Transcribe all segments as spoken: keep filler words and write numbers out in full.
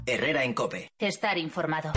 Herrera en COPE. Estar informado.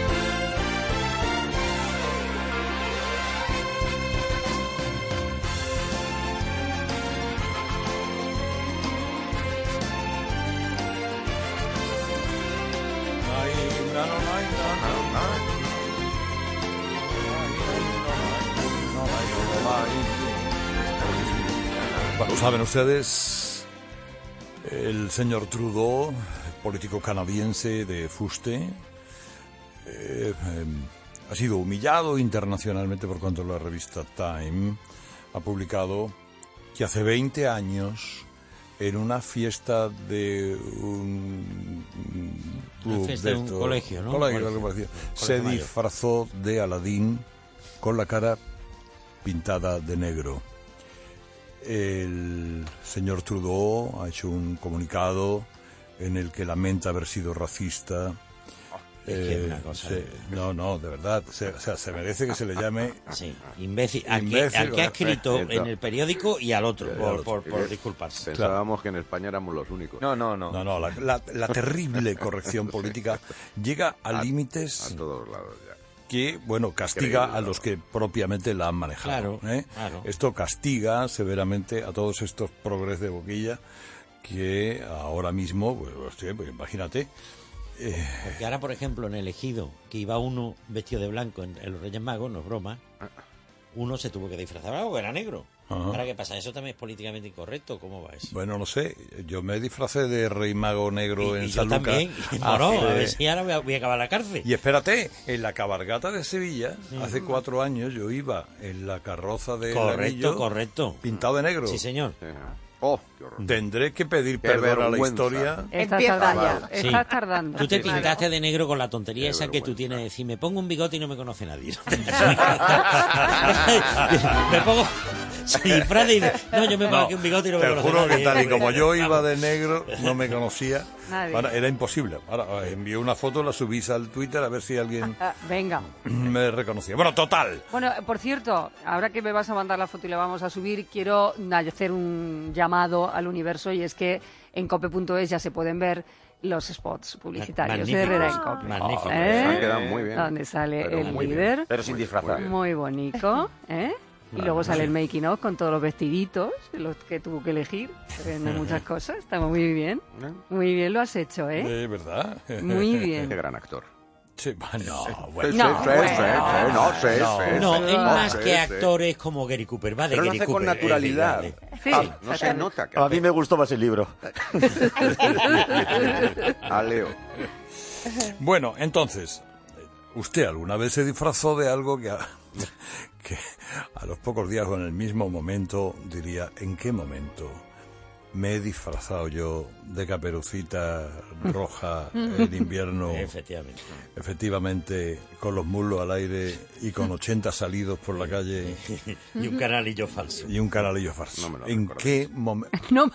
Bueno, saben ustedes, el señor Trudeau, político canadiense de fuste, eh, eh, ha sido humillado internacionalmente por cuanto la revista Time ha publicado que hace veinte años, en una fiesta de un club, una fiesta de, de un colegio, ¿no? Colegio, colegio, colegio, se mayor. disfrazó de Aladín con la cara pintada de negro. El señor Trudeau ha hecho un comunicado en el que lamenta haber sido racista. Es que Eh, una cosa... se, no, no, de verdad, se, o sea, se merece que se le llame... Sí, imbécil. Al, imbécil, que, al que ha escrito perfecto. en el periódico y al otro, al por, otro. por, por disculparse. Pensábamos claro. que en España éramos los únicos. No, no, no. No, no, la, la, la terrible corrección política llega a, a límites... A todos lados ya. Que, bueno, castiga Increíble, a los que propiamente la han manejado. Claro, ¿eh? claro. Esto castiga severamente a todos estos progres de boquilla que ahora mismo, pues, hostia, pues imagínate... Eh... Porque ahora, por ejemplo, en el Ejido, que iba uno vestido de blanco en, en los Reyes Magos, no es broma, uno se tuvo que disfrazar porque era negro. Ajá. ¿Ahora qué pasa? ¿Eso también es políticamente incorrecto? ¿Cómo va eso? Bueno, no sé, yo me disfracé de Rey Mago Negro y, en y San yo Lucas. también. No, no, hace... a ver si ahora voy a, voy a acabar la cárcel. Y espérate, en la cabalgata de Sevilla, sí. hace cuatro años, yo iba en la carroza de Correcto, Laguillo, correcto. pintado de negro. Sí, señor. Sí. Oh, qué horror. Tendré que pedir Qué perdón a la vergüenza. historia. Estás Empieza tardando. ya. Sí. Estás tardando. Tú te Claro. pintaste de negro con la tontería Qué esa que tú vergüenza. tienes de decir, me pongo un bigote y no me conoce nadie. me pongo... Se disfraza y dice, no, yo me pongo No, aquí un bigote y no me te conoce juro nadie. que tal y como yo iba de negro, no me conocía. Nadie. Ahora, era imposible. Ahora envié una foto, la subís al Twitter a ver si alguien Ah, venga. me reconocía. Bueno, total. Bueno, por cierto, ahora que me vas a mandar la foto y la vamos a subir, quiero hacer un llamado al universo, y es que en cope punto es ya se pueden ver los spots publicitarios de Magnífico. Herrera en Cope. Magnífico. ¿Eh? Se han quedado muy bien. Donde sale Pero el muy bien. líder, Pero sin Muy- disfrazar. muy bien. muy bonito, ¿eh? Y luego sale el making of con todos los vestiditos, los que tuvo que elegir, se venden muchas cosas, está muy bien. ¿Eh? Muy bien lo has hecho, ¿eh? De verdad. Muy Qué bien. gran actor. Sí, bueno, Sí, bueno. sí, No, sí, bueno. sí, sí, no, sí, No. sí, No, sí, es más sí, que sí. actores como Gary Cooper, va de Pero lo Gary hace con Cooper, es naturalidad. decir, Sí, Ah, no se exactamente. nota que A mí me gustó más el libro. a Leo. Bueno, entonces, ¿usted alguna vez se disfrazó de algo que a, que a los pocos días o en el mismo momento diría, ¿en qué momento me he disfrazado yo de Caperucita Roja en invierno? Efectivamente. Efectivamente, con los muslos al aire y con ochenta salidos por la calle Y un canalillo falso. y un canalillo falso. No me lo ¿En recuerdo. qué momento? No,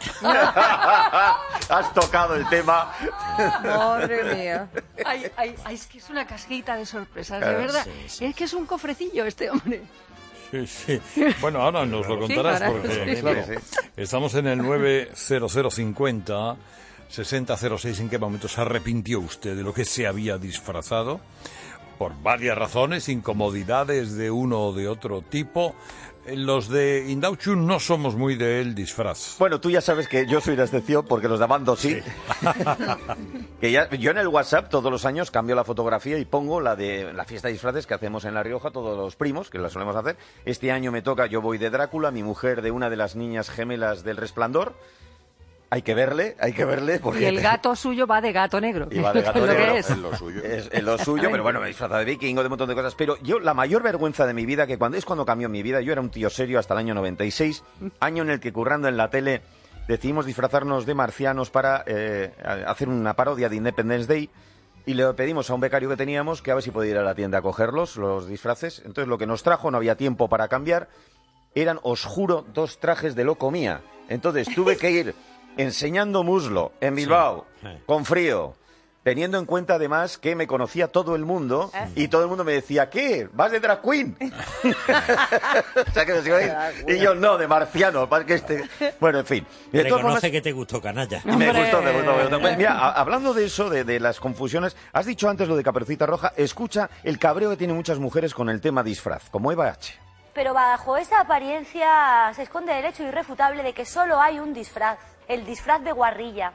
Has tocado el tema. Madre mía. ay, ay, ay, es que es una casquita de sorpresas, de Eh, verdad. sí, sí, Es que es un cofrecillo este hombre. Sí, sí. Bueno, ahora nos lo Sí, contarás ahora. porque, Sí, claro, sí. estamos en el nueve cero cero cincuenta sesenta cero seis. ¿En qué momento se arrepintió usted de lo que se había disfrazado? Por varias razones, incomodidades de uno o de otro tipo. Eh, Los de Indauchu no somos muy del disfraz. Bueno, tú ya sabes que yo soy la excepción porque los de Bando sí. que ya, yo en el WhatsApp todos los años cambio la fotografía y pongo la de la fiesta de disfraces que hacemos en La Rioja, todos los primos, que la solemos hacer. Este año me toca, yo voy de Drácula, mi mujer de una de las niñas gemelas del Resplandor. Hay que verle, hay que verle. Porque Y el gato suyo va de gato negro. Y va de gato Es lo negro. que es. Es lo suyo. Es, es lo suyo, pero bueno, me disfraza de vikingo, de un montón de cosas. Pero yo, la mayor vergüenza de mi vida, que cuando es cuando cambió mi vida, yo era un tío serio hasta el año noventa y seis, año en el que currando en la tele decidimos disfrazarnos de marcianos para eh, hacer una parodia de Independence Day. Y le pedimos a un becario que teníamos que a ver si podía ir a la tienda a cogerlos, los disfraces. Entonces lo que nos trajo, no había tiempo para cambiar, eran, os juro, dos trajes de Locomía. Entonces tuve que ir enseñando muslo en Bilbao, Sí, sí. con frío, teniendo en cuenta además que me conocía todo el mundo y todo el mundo me decía, ¿qué? ¿Vas de drag queen? O sea, que me sigo ahí. Y yo, no, de marciano. Para que este... Bueno, en fin. De Reconoce todas formas, que te gustó, canalla. me gustó, me gustó, me gustó. Pues mira, a- hablando de eso, de, de las confusiones, has dicho antes lo de Caperucita Roja, escucha el cabreo que tienen muchas mujeres con el tema disfraz, como Eva H. Pero bajo esa apariencia se esconde el hecho irrefutable de que solo hay un disfraz, el disfraz de guarrilla.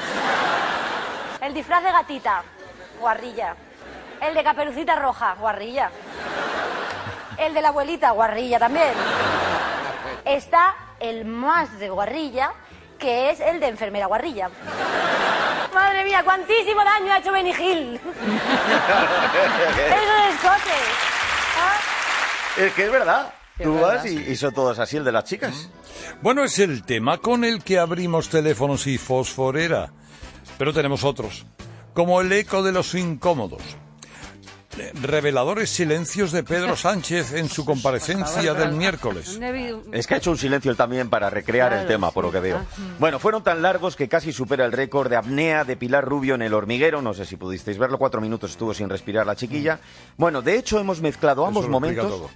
El disfraz de gatita, guarrilla. El de Caperucita Roja, guarrilla. El de la abuelita, guarrilla también. Está el más de guarrilla, que es el de enfermera guarrilla. Madre mía, cuantísimo daño ha hecho Benny Hill. Esos escotes. ¿Ah? Es que es verdad. Es Tú verdad, vas y, y son todos así, el de las chicas. Bueno, es el tema con el que abrimos teléfonos y fosforera. Pero tenemos otros, como el eco de los incómodos. Eh, Reveladores silencios de Pedro Sánchez en su comparecencia del miércoles. Es que ha hecho un silencio él también para recrear el Claro, tema, sí. por lo que veo. Ah. Bueno, fueron tan largos que casi supera el récord de apnea de Pilar Rubio en El Hormiguero. No sé si pudisteis verlo, cuatro minutos estuvo sin respirar la chiquilla. Bueno, de hecho hemos mezclado ambos Eso lo explica momentos.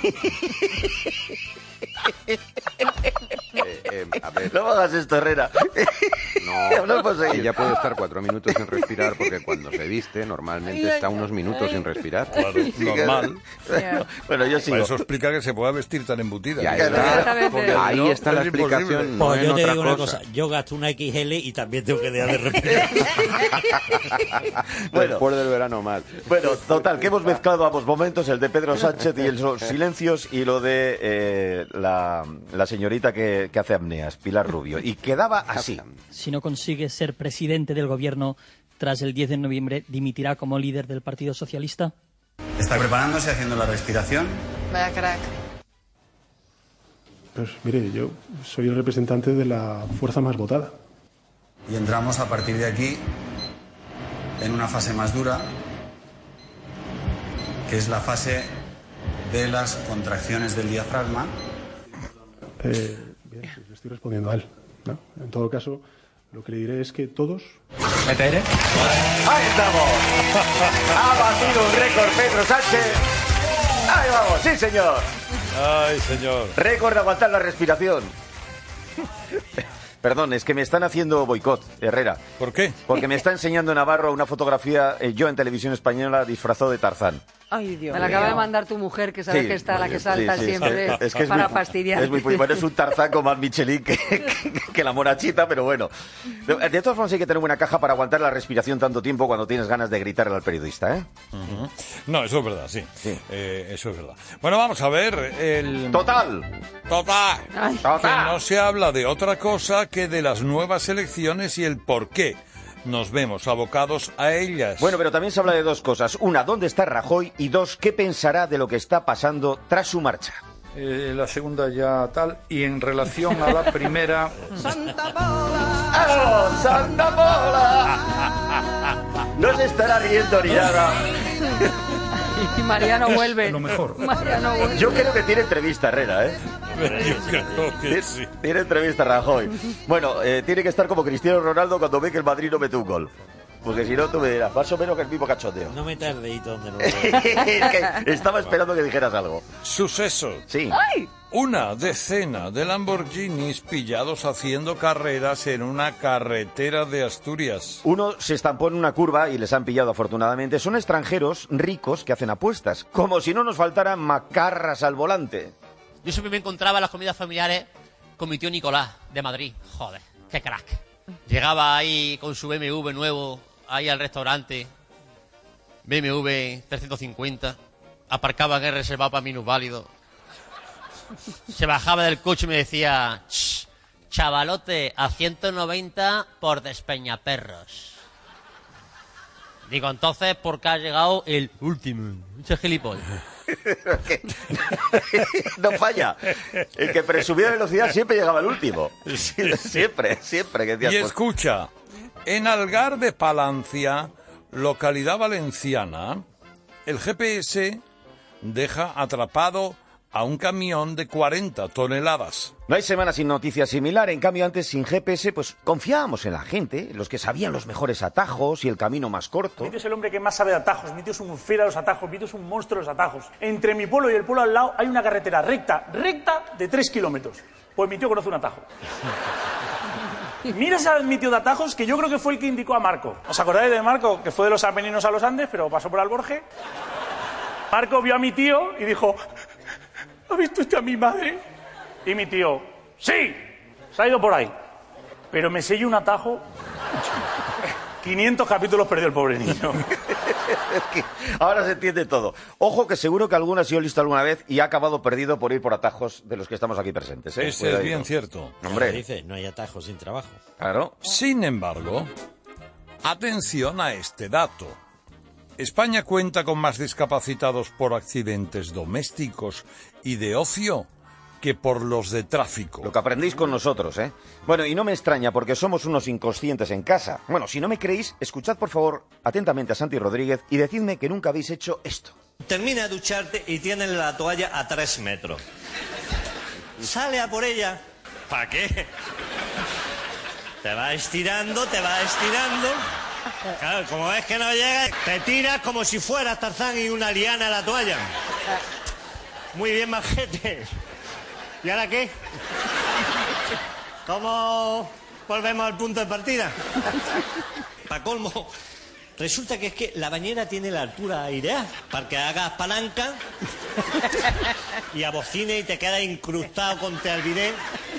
Eh, eh, a ver, No me hagas esto, Herrera. no. No puedo seguir. Ella puede estar cuatro minutos sin respirar porque cuando se viste normalmente está unos minutos sin respirar. Claro, normal. Ya. Bueno, yo Por sigo. eso explica que se pueda vestir tan embutida. Ya Ya, está. Exactamente. Porque Ahí no, está la es imposible. explicación, no Pues en yo te otra digo una cosa. cosa, yo gasto una X L y también tengo que dejar de respirar. Bueno. Después del verano mal. Bueno, total, que hemos mezclado ambos momentos, el de Pedro Sánchez y el los silencios y lo de eh, la, la señorita que, que hace apneas, Pilar Rubio. Y quedaba así. Si no consigue ser presidente del gobierno tras el diez de noviembre, ¿dimitirá como líder del Partido Socialista? Está preparándose, haciendo la respiración. Vaya crack. Pues mire, yo soy el representante de la fuerza más votada. Y entramos a partir de aquí en una fase más dura, que es la fase de las contracciones del diafragma. Eh, bien, pues le estoy respondiendo a él, ¿no? En todo caso, lo que le diré es que todos... ¿Mete aire? ¡Ahí estamos! ¡Ha batido un récord Pedro Sánchez! ¡Ahí vamos! ¡Sí, señor! Ay, señor. Récord de aguantar la respiración. Perdón, es que me están haciendo boicot, Herrera. ¿Por qué? Porque me está enseñando Navarro una fotografía, eh, yo en televisión española, disfrazado de Tarzán. Ay, Dios Me la mío. acaba de mandar tu mujer, que sabes Sí, que está la que sí, salta sí, siempre es- es que es para muy- fastidiar. Es muy bueno, es un Tarzán con más Michelin que, que, que la monachita, pero bueno. De, de todas formas hay que tener buena caja para aguantar la respiración tanto tiempo cuando tienes ganas de gritarle al periodista, ¿eh? Ujú. No, eso es verdad, sí. Sí. Eh, eso es verdad. Bueno, vamos a ver el... ¡Total! Total. Ay. Que ¡Total! no se habla de otra cosa que de las nuevas elecciones y el por qué nos vemos abocados a ellas. Bueno, pero también se habla de dos cosas. Una, ¿dónde está Rajoy? Y dos, ¿qué pensará de lo que está pasando tras su marcha? Eh, la segunda ya tal, y en relación a la primera, ¡Vamos, Santa Pola! No se estará riendo ni nada. Y Mariano vuelve. lo mejor. Mariano vuelve. Yo creo que tiene entrevista, Herrera, ¿eh? Yo creo que Tiene, sí. tiene entrevista Rajoy. Bueno, eh, tiene que estar como Cristiano Ronaldo cuando ve que el Madrid no mete un gol. Porque si no, tú me dirás, más o menos que el mismo cachondeo. No me tardéis donde no lo veo. Es que estaba esperando que dijeras algo. Suceso. Sí. Una decena de Lamborghinis pillados haciendo carreras en una carretera de Asturias. Uno se estampó en una curva y les han pillado afortunadamente. Son extranjeros ricos que hacen apuestas. Como si no nos faltaran macarras al volante. Yo siempre me encontraba en las comidas familiares con mi tío Nicolás, de Madrid. Joder, qué crack. Llegaba ahí con su B M W nuevo, ahí al restaurante. B M W trescientos cincuenta. Aparcaba en el reservado para minusválidos. Se bajaba del coche y me decía... "Ch, chavalote, a ciento noventa por Despeñaperros". Digo, entonces, ¿por qué ha llegado el último? Ese gilipollas. No falla. El que presumía velocidad siempre llegaba el último. Siempre, siempre. Que decías, Y pues, escucha, en Algar de Palancia, localidad valenciana, el G P S deja atrapado a un camión de cuarenta toneladas. No hay semana sin noticia similar. En cambio, antes sin G P S, pues confiábamos en la gente, los que sabían los mejores atajos y el camino más corto. Mi tío es el hombre que más sabe de atajos. Mi tío es un fiel a los atajos. Mi tío es un monstruo de los atajos. Entre mi pueblo y el pueblo al lado hay una carretera recta, recta de tres kilómetros. Pues mi tío conoce un atajo. Mira ese mi tío de atajos, que yo creo que fue el que indicó a Marco. ¿Os acordáis de Marco? Que fue de los Apeninos a los Andes, pero pasó por Alborge. Marco vio a mi tío y dijo: ¿ha visto usted a mi madre? Y mi tío: sí, se ha ido por ahí. Pero me selló un atajo. quinientos capítulos perdió el pobre niño. Es que ahora se entiende todo. Ojo que seguro que alguno ha sido listo alguna vez y ha acabado perdido por ir por atajos de los que estamos aquí presentes, ¿eh? Ese es bien cierto. Hombre. Dice, no hay atajos sin trabajo. Claro. Sin embargo, atención a este dato. España cuenta con más discapacitados por accidentes domésticos y de ocio que por los de tráfico. Lo que aprendéis con nosotros, ¿eh? Bueno, y no me extraña porque somos unos inconscientes en casa. Bueno, si no me creéis, escuchad por favor atentamente a Santi Rodríguez y decidme que nunca habéis hecho esto. Termina de ducharte y tienes la toalla a tres metros. Sale a por ella. ¿Para qué? Te va estirando, te va estirando. Claro, como ves que no llega, te tiras como si fueras Tarzán y una liana a la toalla. Muy bien, majete. ¿Y ahora qué? ¿Cómo volvemos al punto de partida? Pa' colmo, resulta que es que la bañera tiene la altura aireada para que hagas palanca y abocine y te quedas incrustado contra el bidet.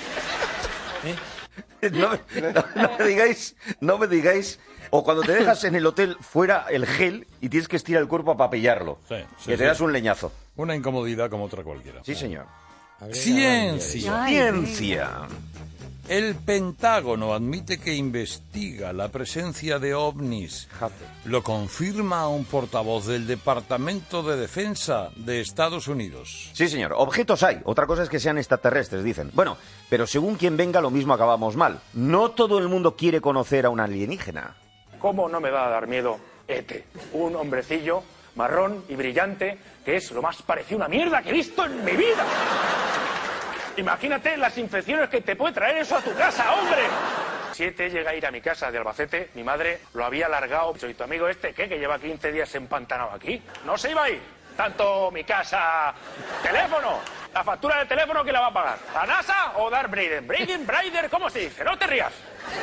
¿Eh? No, no, no me digáis, no me digáis... O cuando te dejas en el hotel fuera el gel y tienes que estirar el cuerpo para pillarlo. Sí, sí, que te sí. das un leñazo. Una incomodidad como otra cualquiera. Sí, señor. Ciencia. Ay, Ciencia. El Pentágono admite que investiga la presencia de ovnis. Lo confirma un portavoz del Departamento de Defensa de Estados Unidos. Sí, señor. Objetos hay. Otra cosa es que sean extraterrestres, dicen. Bueno, pero según quien venga, lo mismo acabamos mal. No todo el mundo quiere conocer a un alienígena. ¿Cómo no me va a dar miedo E T? Un hombrecillo marrón y brillante que es lo más parecido a una mierda que he visto en mi vida. Imagínate las infecciones que te puede traer eso a tu casa, hombre. Si E T llega a ir a mi casa de Albacete, mi madre lo había largado. ¿Y tu amigo este qué? Que lleva quince días empantanado aquí. No se iba a ir. Tanto mi casa... Teléfono. La factura de teléfono, ¿quién la va a pagar? ¿La NASA o Darth Vader? Braden, Braider, ¿cómo se dice? No te rías.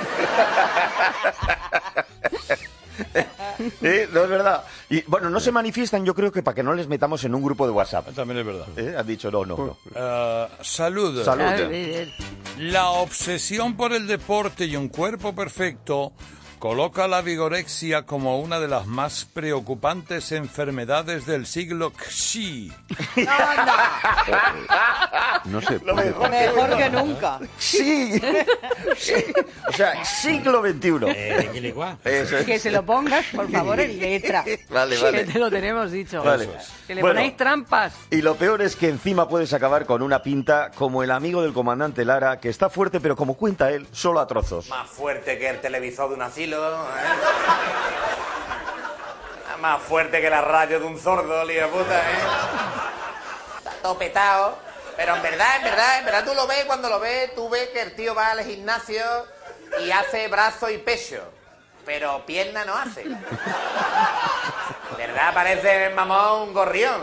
¿Eh? No es verdad. Y bueno, no se manifiestan, yo creo que para que no les metamos en un grupo de WhatsApp. También es verdad. ¿Eh? Han dicho no, no, no. Uh, salud. Salud. La obsesión por el deporte y un cuerpo perfecto coloca la vigorexia como una de las más preocupantes enfermedades del siglo Xi. No sé. Lo mejor, mejor que nunca. Sí. Sí. O sea, siglo veintiuno. Eh, Eso es. Que se lo pongas, por favor, en letra. Vale, vale. Que te lo tenemos dicho. Vale. Que le Bueno, ponéis trampas. y lo peor es que encima puedes acabar con una pinta como el amigo del comandante Lara, que está fuerte, pero como cuenta él, solo a trozos. Más fuerte que el televisor de un asilo, ¿eh? Más fuerte que la radio de un sordo, lío de puta, ¿eh? Está todo petado. Pero en verdad, en verdad, en verdad tú lo ves, cuando lo ves, tú ves que el tío va al gimnasio y hace brazo y pecho. Pero pierna no hace. ¿Verdad? Parece, mamón, un gorrión.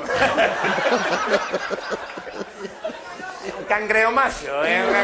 Un cangrejo macho, ¿eh? Un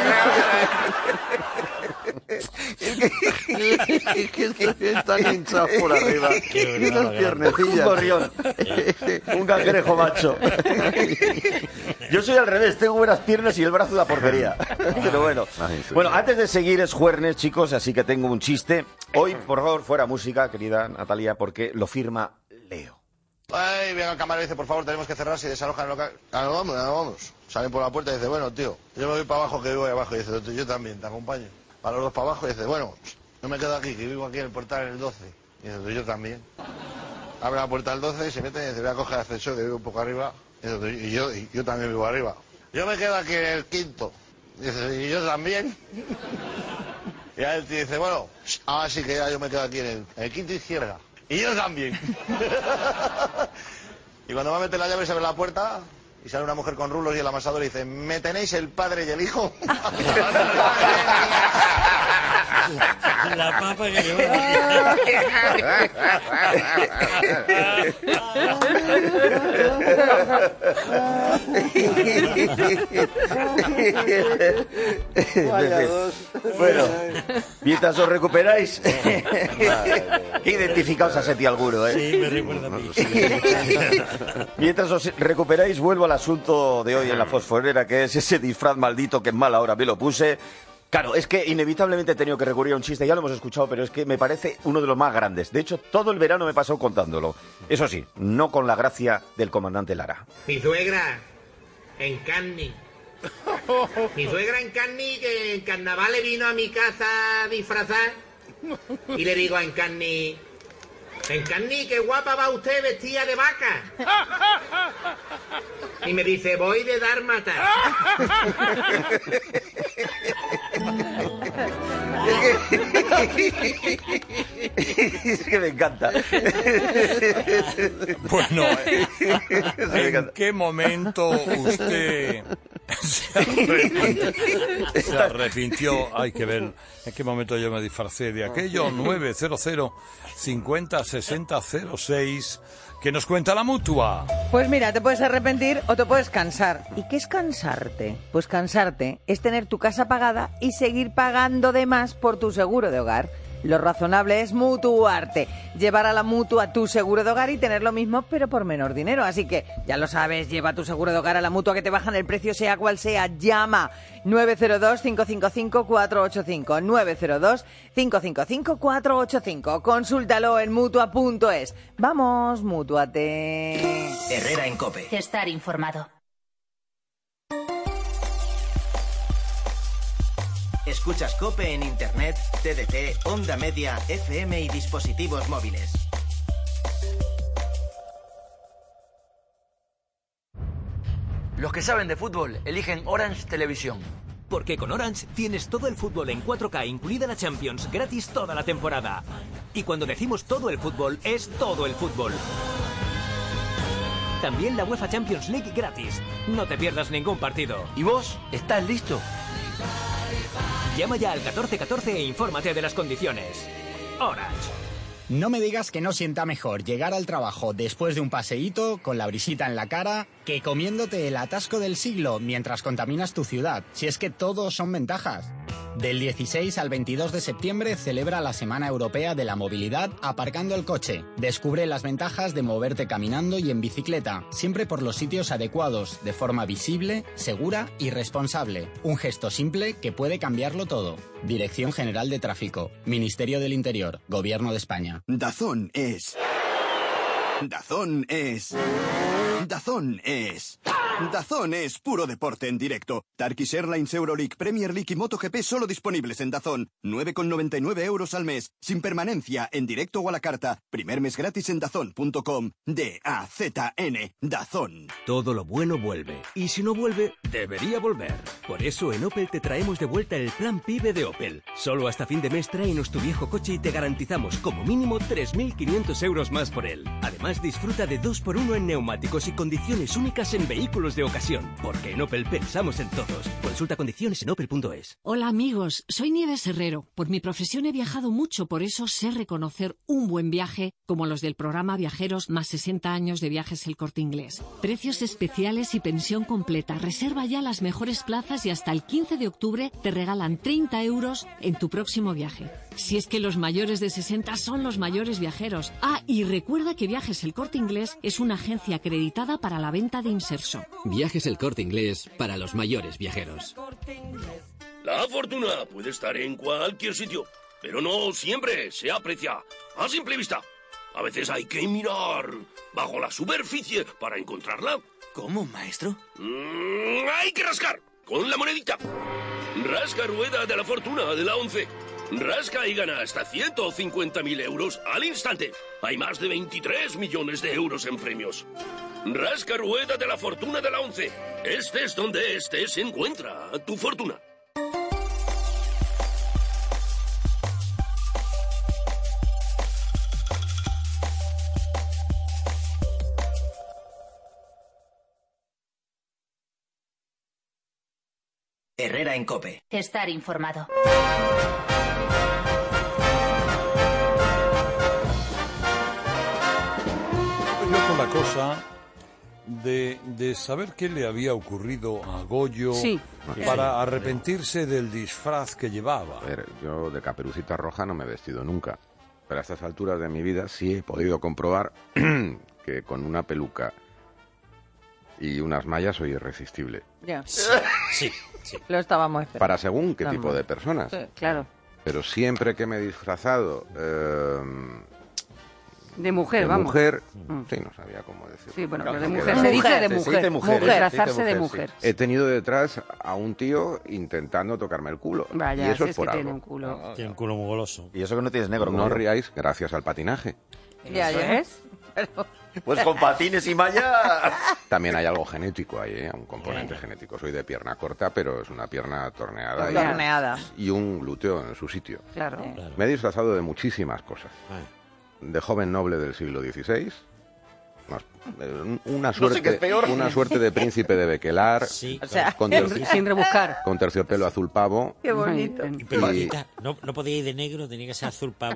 Es que están hinchados por arriba. Y unas piernecillas. Un gorrión. Un cangrejo macho. Yo soy al revés, tengo buenas piernas y el brazo de la porquería. Pero bueno. Bueno, antes de seguir es jueves, chicos, así que tengo un chiste. Hoy, por favor, fuera música, querida Natalia, porque lo firma Leo. Ay, venga el camarero y dice, por favor, tenemos que cerrar si desalojan el local. Ah, no vamos, no vamos. Salen por la puerta y dice, bueno, tío, yo me voy para abajo, que vivo ahí abajo. Y dice, yo también, te acompaño. Para los dos para abajo y dice, bueno, no me quedo aquí, que vivo aquí en el portal en el doce. Y dice, yo también. Abre la puerta del doce y se mete y dice, voy a coger el ascensor, que vivo un poco arriba. Y, dice, y, yo, y yo también vivo arriba. Yo me quedo aquí en el quinto. Y dice, y yo también. Y a él te dice, bueno, ahora sí que ya yo me quedo aquí en el, en el quinto izquierda. Y yo también. Y cuando va a meter la llave y se abre la puerta, y sale una mujer con rulos y el amasador dice, ¿me tenéis el padre y el hijo? La papa que yo... Bueno, mientras os recuperáis, que identificaos a Seti alguno, ¿eh? Sí, me recuerda a mí. Mientras os recuperáis, vuelvo al asunto de hoy en la fosforera, que es ese disfraz maldito que en mala hora me lo puse. Claro, es que inevitablemente he tenido que recurrir a un chiste, ya lo hemos escuchado, pero es que me parece uno de los más grandes. De hecho, todo el verano me pasó contándolo. Eso sí, no con la gracia del comandante Lara. Mi suegra, en Canny. Mi suegra en Canny, que en carnaval le vino a mi casa a disfrazar. Y le digo a Encarni, Encarni, qué guapa va usted vestida de vaca. Y me dice, voy de dármata. Es que me encanta. Bueno, ¿en qué momento usted se arrepintió? Se arrepintió, hay que ver en qué momento yo me disfracé de aquello. Nueve cero cero cincuenta sesenta cero seis. ¿Qué nos cuenta la Mutua? Pues mira, te puedes arrepentir o te puedes cansar. ¿Y qué es cansarte? Pues cansarte es tener tu casa pagada y seguir pagando de más por tu seguro de hogar. Lo razonable es mutuarte, llevar a la Mutua tu seguro de hogar y tener lo mismo pero por menor dinero. Así que, ya lo sabes, lleva tu seguro de hogar a la Mutua, que te bajan el precio sea cual sea. Llama nueve cero dos, cinco cinco cinco, cuatro ocho cinco, nueve cero dos, cinco cinco cinco, cuatro ocho cinco. Consúltalo en mutua punto es. Vamos, mútuate. Herrera en COPE. Estar informado. Escuchas COPE en Internet, T D T, Onda Media, F M y dispositivos móviles. Los que saben de fútbol eligen Orange Televisión. Porque con Orange tienes todo el fútbol en cuatro K, incluida la Champions, gratis toda la temporada. Y cuando decimos todo el fútbol, es todo el fútbol. También la UEFA Champions League gratis. No te pierdas ningún partido. ¿Y vos? ¿Estás listo? Llama ya al catorce catorce e infórmate de las condiciones. Orange. No me digas que no sienta mejor llegar al trabajo después de un paseíto con la brisita en la cara que comiéndote el atasco del siglo mientras contaminas tu ciudad, si es que todos son ventajas. Del dieciséis al veintidós de septiembre celebra la Semana Europea de la Movilidad aparcando el coche. Descubre las ventajas de moverte caminando y en bicicleta, siempre por los sitios adecuados, de forma visible, segura y responsable. Un gesto simple que puede cambiarlo todo. Dirección General de Tráfico, Ministerio del Interior, Gobierno de España. Dazón es... Dazón es... Dazón es... Dazón es puro deporte en directo. Turkish Airlines, Euroleague, Premier League y MotoGP solo disponibles en Dazón. nueve con noventa y nueve euros al mes. Sin permanencia, en directo o a la carta. Primer mes gratis en dazón punto com. D A Z N. Dazón. Todo lo bueno vuelve. Y si no vuelve, debería volver. Por eso en Opel te traemos de vuelta el plan PIBE de Opel. Solo hasta fin de mes tráenos tu viejo coche y te garantizamos como mínimo tres mil quinientos euros más por él. Además, disfruta de dos por uno en neumáticos y condiciones únicas en vehículos de ocasión, porque en Opel pensamos en todos. Consulta condiciones en opel punto es. Hola amigos, soy Nieves Herrero. Por mi profesión he viajado mucho, por eso sé reconocer un buen viaje como los del programa Viajeros más sesenta años de Viajes El Corte Inglés. Precios especiales y pensión completa. Reserva ya las mejores plazas y hasta el quince de octubre te regalan treinta euros en tu próximo viaje. Si es que los mayores de sesenta son los mayores viajeros. Ah, y recuerda que Viajes El Corte Inglés es una agencia acreditada para la venta de inserso. Viajes El Corte Inglés para los mayores viajeros. La fortuna puede estar en cualquier sitio, pero no siempre se aprecia a simple vista. A veces hay que mirar bajo la superficie para encontrarla. ¿Cómo, maestro? Mm, hay que rascar con la monedita. Rasca rueda de la fortuna de la once. Rasca y gana hasta ciento cincuenta mil euros al instante. Hay más de veintitrés millones de euros en premios. Rasca rueda de la fortuna de la once. Estés donde estés, encuentra tu fortuna. Herrera en COPE. Estar informado. Yo con la cosa de, de saber qué le había ocurrido a Goyo Sí. para Sí. arrepentirse del disfraz que llevaba. A ver, yo de Caperucita Roja no me he vestido nunca. Pero a estas alturas de mi vida sí he podido comprobar que con una peluca y unas mallas soy irresistible. Ya. Sí, sí. Lo estábamos esperando. Para según qué Vamos. tipo de personas. Sí, claro. Pero siempre que me he disfrazado eh, De mujer, de vamos. mujer, Mm. sí, no sabía cómo decirlo. Sí, bueno, No, pero de no mujer. queda- Se dice de Se mujer. dice mujer, Disfrazarse se dice de sí. mujer. He tenido detrás a un tío intentando tocarme el culo. Vaya, y eso si es es por que algo. tiene un culo. Tiene un culo muy goloso. Y eso que no tienes negro. No como yo. riáis gracias al patinaje. Ya, ¿Eso ya. es? Pues con patines y malla. También hay algo genético ahí, ¿eh? Un componente genético. Soy de pierna corta, pero es una pierna torneada. y- Torneada. Y, un glúteo en su sitio. Claro. Me he disfrazado de muchísimas cosas. De joven noble del siglo dieciséis. Más- eh, Una No sé suerte, qué es peor. una suerte de príncipe de Bequelar. Sí, O sea, con, sin- terci- sin rebuscar. con terciopelo azul pavo. Qué bonito. Y peluquita. No, no podía ir de negro, tenía que ser azul pavo.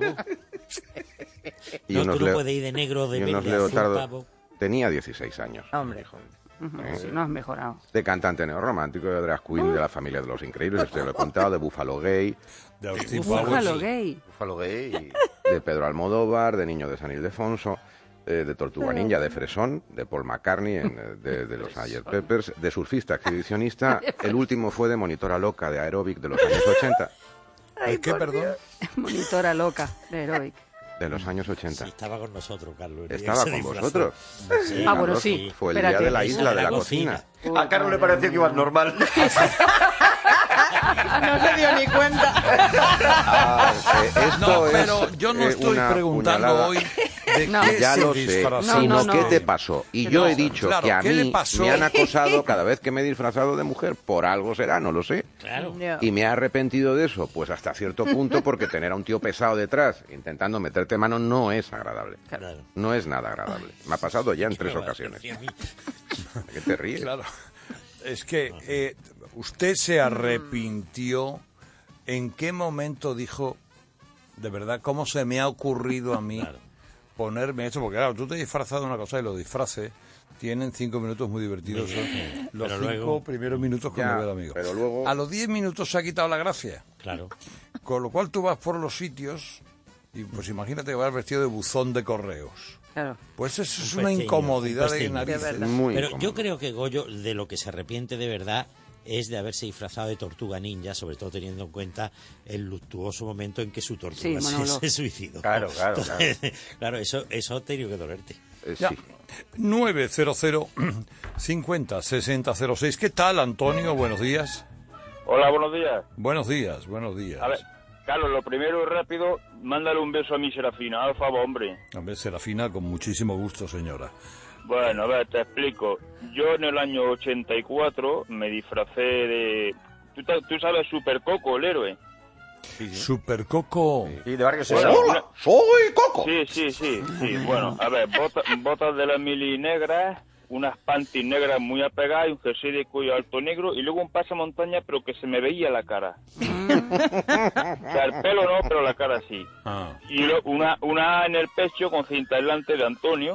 Y no, unos tú no leo- puedes ir de negro o de y unos verde, azul leotardo. pavo. Tenía dieciséis años. Hombre. Ujú, ¿Eh? sí, no has mejorado. De cantante neorromántico, de drag queen, de la familia de los increíbles, esto ya lo he contado, de Búfalo Gay, De Austin Búfalo Powers. gay. Búfalo gay. de Pedro Almodóvar, de Niño de San Ildefonso, eh, de Tortuga Ninja, de Fresón, de Paul McCartney, en, eh, de, de los Sgt. Peppers, de surfista exhibicionista. El último fue de Monitora Loca, de Aeróbic, de los años ochenta. ¿El qué, perdón? Monitora loca de Aerobic. De los años ochenta. Estaba con nosotros, Carlos. el día Estaba que se con disfrazó. vosotros. Sí. Ah, bueno, Carlos, sí. Fue el Espérate. día de la Eso isla de de la la cocina. cocina. A Carlos le pareció que ibas normal. No se dio ni cuenta. Ah, eh, esto No, es, pero yo no eh, estoy una preguntando puñalada. hoy de No. qué Ya se lo sé, disfrazó. sino No, no, qué no. te pasó. Y Que yo no, he dicho claro, que a ¿qué le mí pasó? me han acosado cada vez que me he disfrazado de mujer. Por algo será, no lo sé. Claro. Ya. Y me he arrepentido de eso, pues hasta cierto punto, porque tener a un tío pesado detrás intentando meterte mano no es agradable. Claro. No es nada agradable. Me ha pasado ya en tres Me va a ocasiones. decir a mí. ¿De qué te ríes? Claro. Es que eh, usted se arrepintió. ¿En qué momento dijo, de verdad, cómo se me ha ocurrido a mí ponerme esto? Porque claro, tú te disfrazas de una cosa y los disfraces tienen cinco minutos muy divertidos. Muy ¿eh? bien. Los Pero cinco luego- primeros minutos con Ya, novedad, amigo. pero luego- A los diez minutos se ha quitado la gracia. Claro. Con lo cual tú vas por los sitios y pues imagínate que vas vestido de buzón de correos. Claro. Pues eso es Un una pesteño, incomodidad un de pesteño. narices. Muy Pero incómodo. yo creo que Goyo, de lo que se arrepiente de verdad, es de haberse disfrazado de tortuga ninja, sobre todo teniendo en cuenta el luctuoso momento en que su tortuga Sí, se, Manolo. se suicidó. Claro, claro, Entonces, claro, eso, eso ha tenido que dolerte. Eh, Ya. sí. nueve cero cero cincuenta sesenta cero seis. ¿Qué tal, Antonio? Buenos días. Hola, buenos días. Buenos días, buenos días. A ver, Carlos, lo primero y rápido, mándale un beso a mi Serafina, al favor, hombre. A ver, Serafina, con muchísimo gusto, señora. Bueno, a ver, te explico. Yo en el año ochenta y cuatro me disfracé de... ¿Tú, ta- tú sabes Super Coco, el héroe? Super Coco. Y de Barrio Bueno, Sésamo. una- ¡Soy Coco! Sí, sí, sí, sí. Bueno, a ver, bota- botas de la mili negras, unas panties negras muy apegadas y un jersey de cuello alto negro y luego un pasamontaña pero que se me veía la cara. O sea, el pelo no, pero la cara sí. Ah. Y lo- una, una A en el pecho con cinta aislante de Antonio.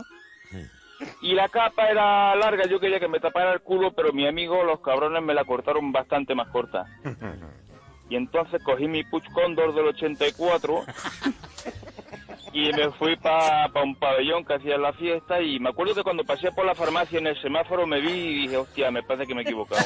Y la capa era larga, yo quería que me tapara el culo, pero mi amigo, los cabrones, me la cortaron bastante más corta. Y entonces cogí mi Puch Condor del ochenta y cuatro y me fui para pa un pabellón que hacía la fiesta y me acuerdo que cuando pasé por la farmacia en el semáforo me vi y dije, hostia, me parece que me he equivocado.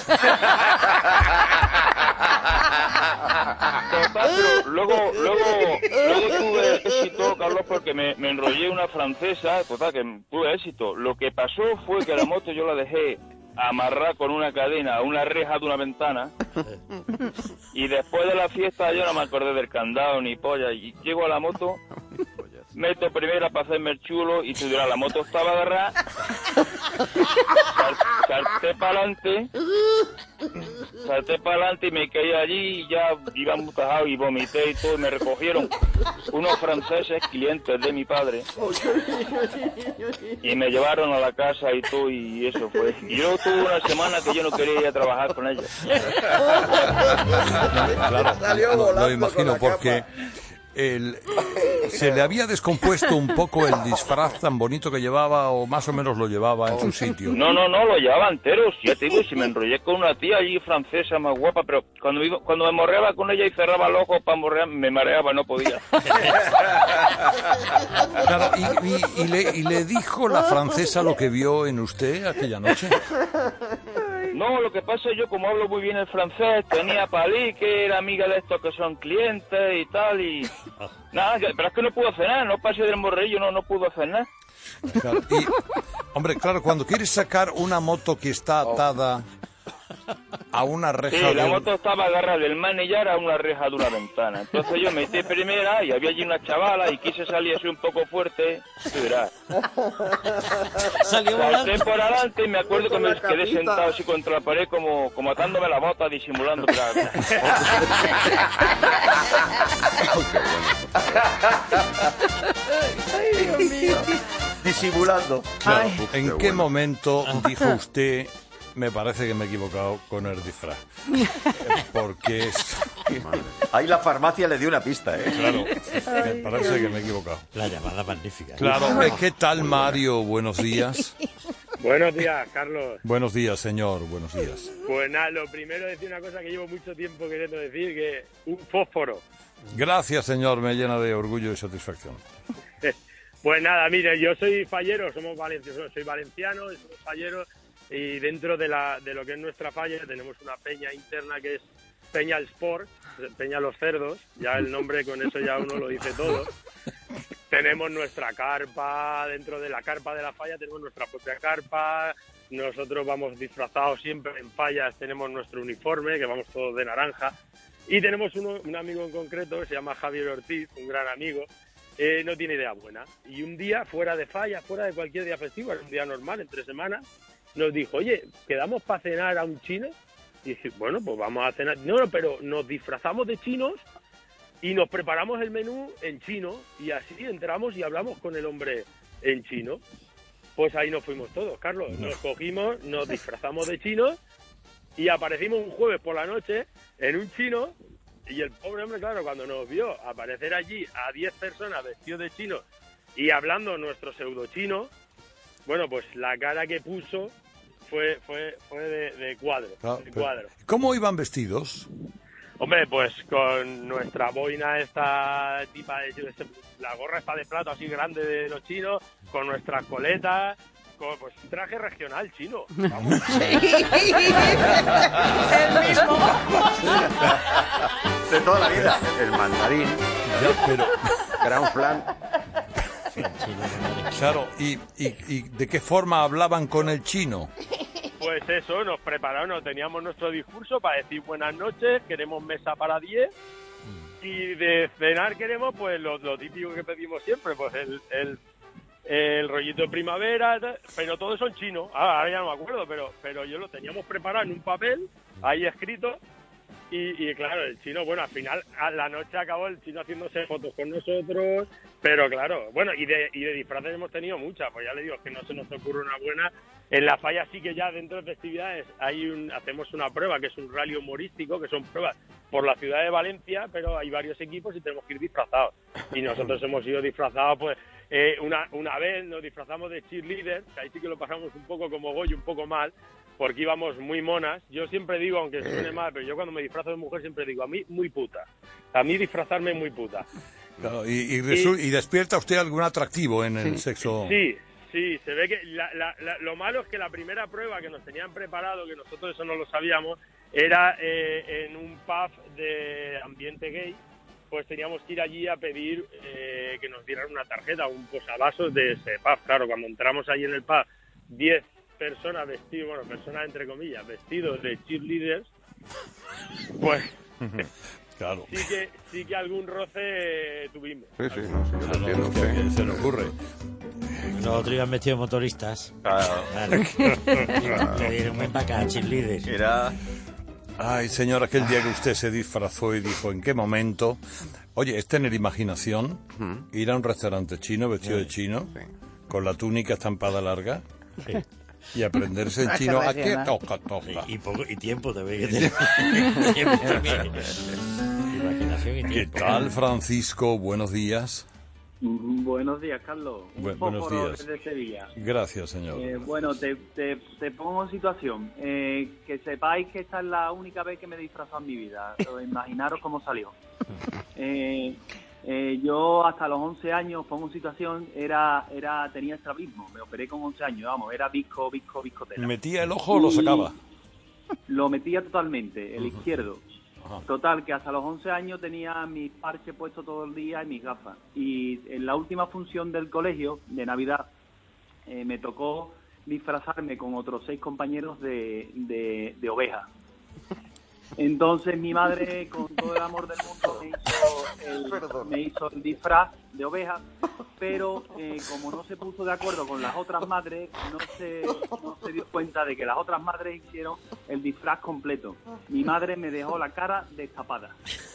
Total, pero luego, luego, luego tuve éxito, Carlos, porque me, me enrollé una francesa, total, que tuve éxito. Lo que pasó fue que la moto yo la dejé amarrada con una cadena a una reja de una ventana y después de la fiesta yo no me acordé del candado ni polla y llego a la moto, meto primera para hacerme el chulo y tú dirás, la moto estaba agarrada, sal- salté para adelante salté para adelante y me caí allí y ya iba muy tajado y vomité y todo, y me recogieron unos franceses, clientes de mi padre, y me llevaron a la casa y todo, y eso fue. Y yo tuve una semana que yo no quería ir a trabajar con ellos. Claro, lo, lo imagino porque el, se le había descompuesto un poco el disfraz tan bonito que llevaba, o más o menos lo llevaba en su sitio. No, no, no, lo llevaba entero. Ya te digo, si me enrollé con una tía allí francesa más guapa, pero cuando, iba, cuando me morreaba con ella y cerraba el ojo para morrear, me mareaba, no podía. Claro, y, y, y, le, y le dijo la francesa lo que vio en usted aquella noche. No, lo que pasa es yo, como hablo muy bien el francés, tenía palí, que era amiga de estos que son clientes y tal, y... Nada, pero es que no pudo hacer nada, no pasé del morrillo, no, no pudo hacer nada. Claro, y, hombre, claro, cuando quieres sacar una moto que está atada a una reja... Sí, la de... moto estaba agarrada del manillar a una reja de una ventana. Entonces yo metí primera y había allí una chavala y quise salir así un poco fuerte. Tú verás. Salió Salté por adelante y me acuerdo que me quedé sentado así contra la pared como, como atándome la bota, disimulando. Ay, Dios mío. Disimulando. Claro, ¿en qué, qué bueno. momento dijo usted... Me parece que me he equivocado con el disfraz? Porque es... Ahí la farmacia le dio una pista, ¿eh? Claro, me parece que me he equivocado. La llamada magnífica. Claro, ¿qué tal, Mario? Buenos días. Buenos días, Carlos. Buenos días, señor, buenos días. Pues nada, lo primero decir una cosa que llevo mucho tiempo queriendo decir, que un fósforo. Gracias, señor, me llena de orgullo y satisfacción. Pues nada, mire, yo soy fallero, somos valencianos, soy valenciano, somos falleros. Y dentro de, la, de lo que es nuestra falla tenemos una peña interna que es Peña el Sport, Peña los Cerdos, ya el nombre con eso ya uno lo dice todo. Tenemos nuestra carpa, dentro de la carpa de la falla tenemos nuestra propia carpa, nosotros vamos disfrazados siempre en fallas, tenemos nuestro uniforme, que vamos todos de naranja, y tenemos uno, un amigo en concreto que se llama Javier Ortiz, un gran amigo, eh, no tiene idea buena. Y un día, fuera de falla, fuera de cualquier día festivo, era un día normal, entre semanas, nos dijo, oye, ¿quedamos para cenar a un chino? Y dije, bueno, pues vamos a cenar. No, no, pero nos disfrazamos de chinos y nos preparamos el menú en chino y así entramos y hablamos con el hombre en chino. Pues ahí nos fuimos todos, Carlos. Nos cogimos, nos disfrazamos de chinos y aparecimos un jueves por la noche en un chino y el pobre hombre, claro, cuando nos vio aparecer allí a diez personas vestidos de chinos y hablando nuestro pseudo chino, bueno, pues la cara que puso fue fue fue de, de cuadro, Ah, de pero, cuadro. ¿Cómo iban vestidos? Hombre, pues con nuestra boina esta tipa de la gorra esta de plato así grande de los chinos, con nuestras coletas, con pues un traje regional chino. Vamos. Sí. El mismo. De toda la vida. El mandarín. Ya, pero... Gran flan. Claro, ¿y, y, ¿y de qué forma hablaban con el chino? Pues eso, nos prepararon, teníamos nuestro discurso para decir buenas noches, queremos mesa para diez y de cenar queremos pues lo, lo típico que pedimos siempre, pues el, el, el rollito de primavera, pero todo eso en chino. Ah, ahora ya no me acuerdo, pero, pero yo lo teníamos preparado en un papel, ahí escrito. Y, y claro, el chino, bueno, al final, a la noche acabó el chino haciéndose fotos con nosotros, pero claro, bueno, y de, y de disfraces hemos tenido muchas, pues ya le digo, que no se nos ocurre una buena. En la falla sí que ya dentro de festividades hay un, hacemos una prueba, que es un rally humorístico, que son pruebas por la ciudad de Valencia, pero hay varios equipos y tenemos que ir disfrazados. Y nosotros hemos ido disfrazados, pues, eh, una, una vez nos disfrazamos de cheerleader, que ahí sí que lo pasamos un poco como Goyo, un poco mal, porque íbamos muy monas. Yo siempre digo, aunque suene mal, pero yo cuando me disfrazo de mujer siempre digo, a mí muy puta. A mí disfrazarme muy puta. Claro, y, y, resu- y, ¿Y despierta usted algún atractivo en el sí, sexo? Sí, sí, se ve que la, la, la, lo malo es que la primera prueba que nos tenían preparado, que nosotros eso no lo sabíamos, era eh, en un pub de ambiente gay, pues teníamos que ir allí a pedir eh, que nos dieran una tarjeta, un posavasos de ese pub. Claro, cuando entramos allí en el pub, diez personas vestidos, bueno, personas entre comillas, vestidos de cheerleaders, pues claro. sí que sí que algún roce tuvimos. Sí, sí, no, sí, yo Claro, lo entiendo. ¿qué- sí. qué se le ocurre? Nosotros iban vestidos de motoristas. Claro. Vale. Le dieron, ven para acá, cheerleaders. Era... Ay, señor, aquel día que usted se disfrazó y dijo, ¿en qué momento? Oye, es tener imaginación, ir a un restaurante chino, vestido de chino, con la túnica estampada larga, y aprenderse en chino a qué toca, toca. Y, y, poco, y tiempo también. Que tiempo también. Imaginación y tiempo. ¿Qué tal, Francisco? Buenos días. Buenos días, Carlos. Bu buenos días. Desde Sevilla. Gracias, señor. Eh, bueno, te, te, te pongo en situación. Eh, que sepáis que esta es la única vez que me he disfrazado en mi vida. Imaginaros cómo salió. Eh, eh, yo hasta los once años, pongo en situación, era, era, tenía estrabismo. Me operé con once años, vamos, era visco, visco, viscotela. ¿Metía el ojo o lo sacaba? Lo metía totalmente, el uh-huh. izquierdo. Total, que hasta los once años tenía mis parches puestos todo el día y mis gafas. Y en la última función del colegio, de Navidad, eh, me tocó disfrazarme con otros seis compañeros de, de, de oveja. Entonces mi madre, con todo el amor del mundo, me hizo el, me hizo el disfraz de oveja, pero eh, como no se puso de acuerdo con las otras madres, no se, no se dio cuenta de que las otras madres hicieron el disfraz completo. Mi madre me dejó la cara destapada.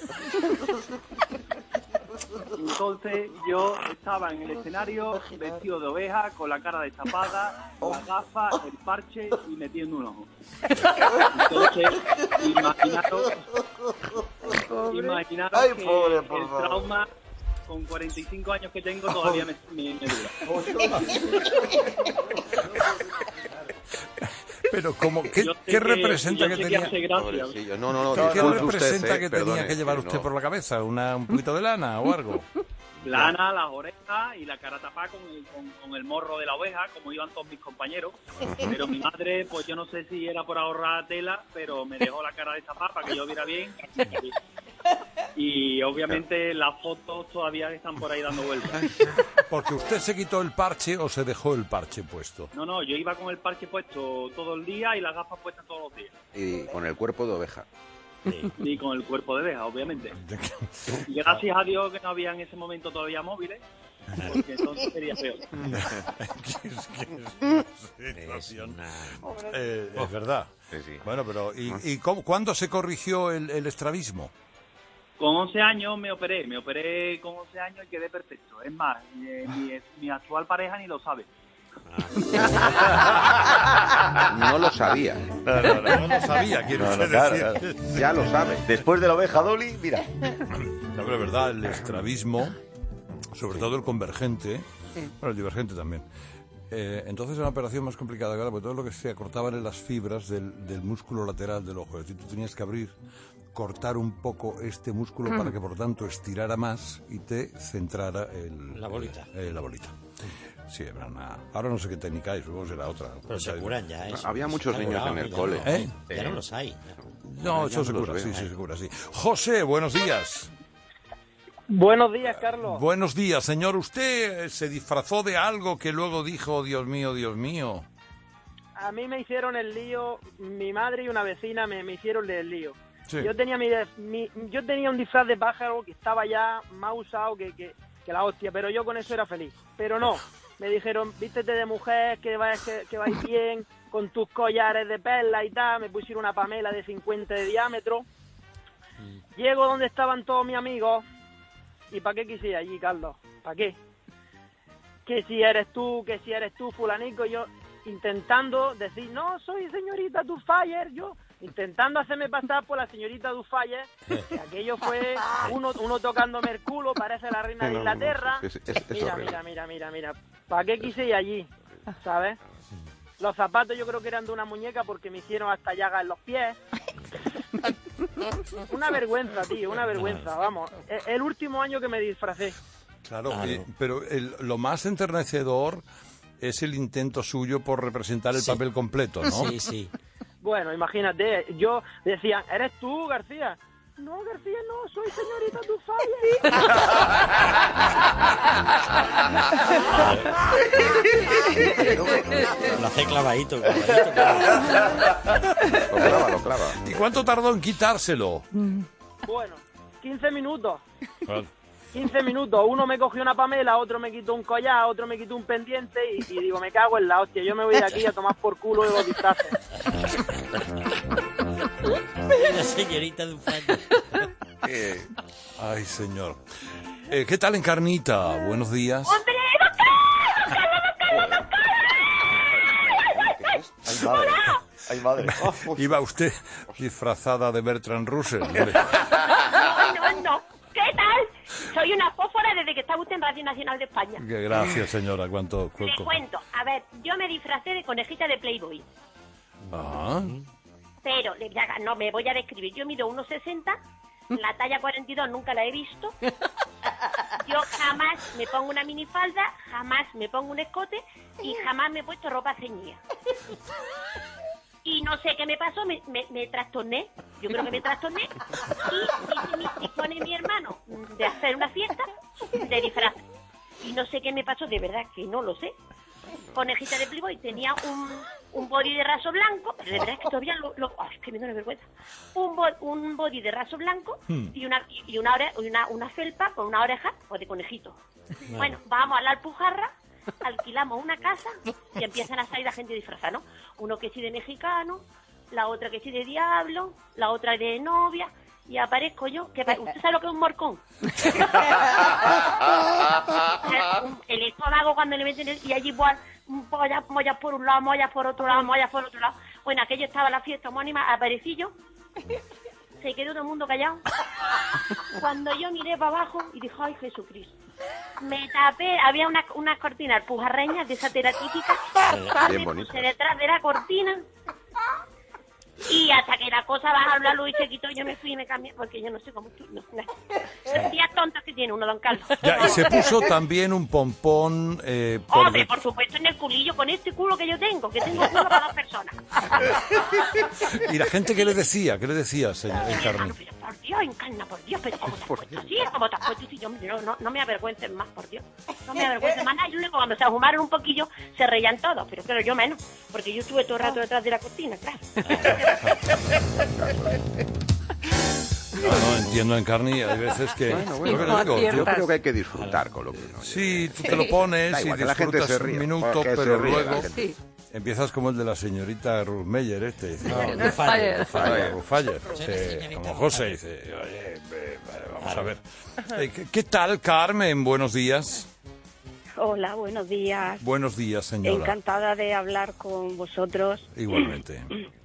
Entonces yo estaba en el escenario vestido de oveja, con la cara destapada, las gafas, el parche y metiendo un ojo. Entonces, imaginaros, imaginaros Ay, que pobre, el favor. trauma con cuarenta y cinco años que tengo todavía me, me, me dura. Pero como ¿qué, ¿qué representa que, que tenía? Que no, no, no, ¿Qué representa usted, que eh, tenía perdone, que llevar usted no. por la cabeza? ¿Una, un poquito de lana o algo? Lana, las orejas y la cara tapada con el, con, con el morro de la oveja, como iban todos mis compañeros. Pero mi madre, pues yo no sé si era por ahorrar tela, pero me dejó la cara destapada para que yo viera bien. Y obviamente las fotos todavía están por ahí dando vueltas. ¿Porque usted se quitó el parche o se dejó el parche puesto? No, no, yo iba con el parche puesto todo el día y las gafas puestas todos los días. Y con el cuerpo de oveja. Sí, y con el cuerpo de oveja, obviamente. Y gracias a Dios que no había en ese momento todavía móviles, porque entonces sería peor. Es, una... eh, es verdad. Sí, sí. Bueno, pero ¿y, y cómo, cuándo se corrigió el, el estrabismo? Con once años me operé, me operé con once años y quedé perfecto. Es más, eh, mi, mi actual pareja ni lo sabe. No lo sabía. No, no, no, no lo sabía, quiero no, no, decir. Claro, claro. Ya lo sabe. Después de la oveja Dolly, mira. La verdad, el estrabismo, sobre todo el convergente, sí. Bueno, el divergente también. Eh, entonces era una operación más complicada, claro, porque todo lo que se acortaban en las fibras del, del músculo lateral del ojo. Es decir, tú tenías que abrir, cortar un poco este músculo mm. para que, por tanto, estirara más y te centrara el, la bolita. Eh, la bolita. Sí, era una... Ahora no sé qué técnica hay, supongo que será otra. Pero se curan ya, ¿eh? Había muchos niños en el cole. No, ¿eh? Ya no los hay. No, eso se cura, sí, sí, se cura, sí. José, buenos días. Buenos días, Carlos. Buenos días, señor. ¿Usted se disfrazó de algo que luego dijo, Dios mío, Dios mío? A mí me hicieron el lío, mi madre y una vecina me, me hicieron el lío. Sí. Yo tenía mi, mi, yo tenía un disfraz de pájaro que estaba ya más usado que, que, que la hostia, pero yo con eso era feliz. Pero no, me dijeron, vístete de mujer, que vais, que, que vais bien, con tus collares de perla y tal. Me pusieron una pamela de cincuenta de diámetro. Mm. Llego donde estaban todos mis amigos. ¿Y para qué quise ir allí, Carlos? ¿Para qué? Que si eres tú, que si eres tú, fulanico, yo intentando decir, no, soy señorita Duffayer, yo intentando hacerme pasar por la señorita Duffayer, que aquello fue uno, uno tocándome el culo, parece la reina de Inglaterra. Es, es, es mira, mira, mira, mira, mira, ¿para qué quise ir allí? ¿Sabes? Los zapatos yo creo que eran de una muñeca porque me hicieron hasta llagas en los pies. Una vergüenza, tío, una vergüenza, vamos. El último año que me disfracé. Claro, ah, eh, no. pero el, lo más enternecedor es el intento suyo por representar el sí. papel completo, ¿no? Sí, sí. Bueno, imagínate, yo decía, ¿eres tú, García? No, García, no, soy señorita Duffayer. Lo hace clavadito, clavadito, clavadito. Lo clava, lo clava. ¿Y cuánto tardó en quitárselo? Bueno, quince minutos. Vale. quince minutos. Uno me cogió una pamela, otro me quitó un collar, otro me quitó un pendiente y, y digo, me cago en la hostia. Yo me voy de aquí a tomar por culo de los disfraces. La señorita de un fallo. Eh, ay, señor. Eh, ¿Qué tal, Encarnita? Buenos días. ¡Hombre, Ay, madre. Ay, madre. Iba usted disfrazada de Bertrand Russell. No, no, no. ¿Qué tal? Soy una fósfora desde que estaba usted en Radio Nacional de España. Gracias, señora. ¿Cuánto? Le cuento. A ver, yo me disfracé de conejita de Playboy. Ah. Pero, le- ya- no me voy a describir. Yo mido uno sesenta, la talla cuarenta y dos nunca la he visto. Yo jamás me pongo una minifalda, jamás me pongo un escote y jamás me he puesto ropa ceñida. Y no sé qué me pasó, me, me, me trastorné. Yo creo que me trastorné. Y dice mi, dispone mi hermano de hacer una fiesta de disfraz. Y no sé qué me pasó, de verdad que no lo sé. Conejita de Playboy tenía un, un body de raso blanco, pero de verdad es que todavía lo... lo ay, es que me da vergüenza. Un, bo- un body de raso blanco Hmm. y una y una, ore- una, una felpa con una oreja pues de conejito. Bueno, vamos a la Alpujarra, alquilamos una casa y empiezan a salir la gente disfrazada, ¿no? Uno que sí de mexicano, la otra que sí de diablo, la otra de novia, y aparezco yo. Que, pa- ¿usted sabe lo que es un morcón? El estómago cuando le meten el, y allí pues, mollas, mollas por un lado, mollas por otro lado, mollas por otro lado. Bueno, aquello estaba la fiesta homónima, aparecí yo. Se quedó todo el mundo callado. Cuando yo miré para abajo y dije, ay, Jesucristo. Me tapé, había unas unas cortinas pujarreñas de esa tela típica. Bien Me bonito. puse detrás de la cortina. Y hasta que la cosa bajó la luz y se quitó, yo me fui y me cambié, porque yo no sé cómo tú... No, no. Días tontos que tiene uno, don Carlos. Ya, y se puso también un pompón eh, por Hombre, de- por supuesto, en el culillo, con este culo que yo tengo, que tengo culo para dos personas. ¿Y la gente qué le decía? ¿Qué le decía, señor Encarnita? Pero por Dios, Encarna, por Dios, pero ¿cómo te has puesto así? ¿Cómo te has puesto así? Yo, no, no, no me avergüences más, por Dios. No me avergüences más nada. Y luego, cuando se ahumaron un poquillo, se reían todos, pero claro, yo menos, porque yo estuve todo el rato detrás de la cortina, claro. No, no, entiendo, Encarni, hay veces que... Bueno, bueno, Yo creo que- yo creo que hay que disfrutar con lo que uno Sí, tú te lo pones Da y igual, que la gente disfrutas se ríe, un minuto, que se pero ríe la luego gente. Sí. empiezas como el de la señorita Ruth Meyer, este. Dice, No, "No, Rufaller. Rufaller, Rufaller". Sí, Dice, señorita como José dice, oye, ve, vamos a ver. Eh, ¿Qué, qué tal, Carmen? Buenos días. Hola, buenos días. Buenos días, señora. Encantada de hablar con vosotros. Igualmente.